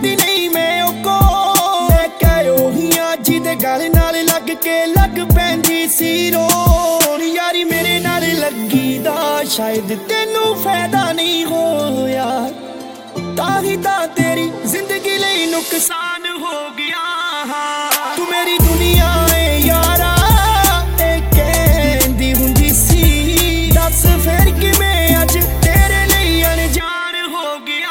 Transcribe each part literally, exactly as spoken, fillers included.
करती नहीं मैं ओको लेके ओहियां जिदे गल नाल लग के लग पैंदी सी रोन यारी मेरे नाल लगी दा शायद तेनू फायदा नहीं होया ताही ता तेरी जिंदगी लई नुकसान हो गया तू मेरी दुनिया है यारा ते कहंदी हुंदी सी दस फिर कि मैं अज तेरे लई अनजान हो गया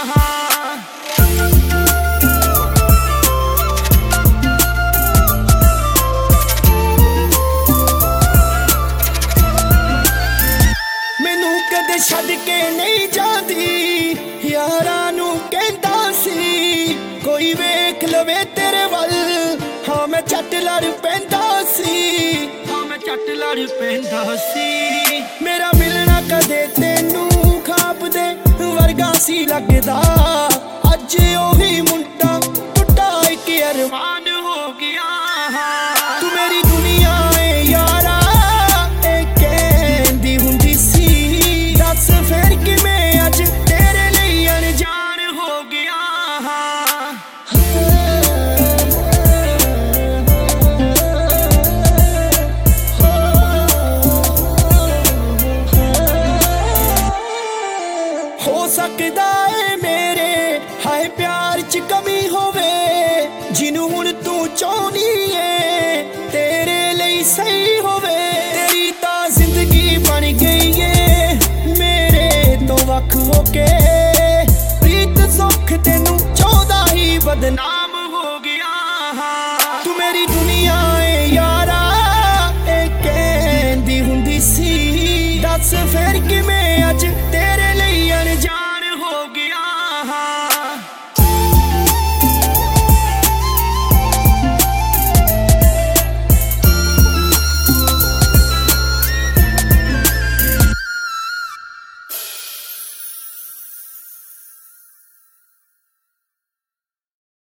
मैनू कदे छड्ड के नहीं जांदी यारां नू कहंदा सी कोई वेख लवे तेरे वल हाँ मैं झट लड़ पैंदा सी हाँ मैं झट लड़ पैंदा सी मेरा मिलना कदे तेनू खाब दे वर्गा सी लगदा अज ओही मुंडा टुटा इक अरमान हो गया तू मेरी दुनिया है यारा ए कहंदी हुंदी सी दस फिर कि मैं अज तेरे लई अनजान हो गया हो सकदा है मेरे हाय प्यार च कमी होवे जिनू हुण तू चाहनी है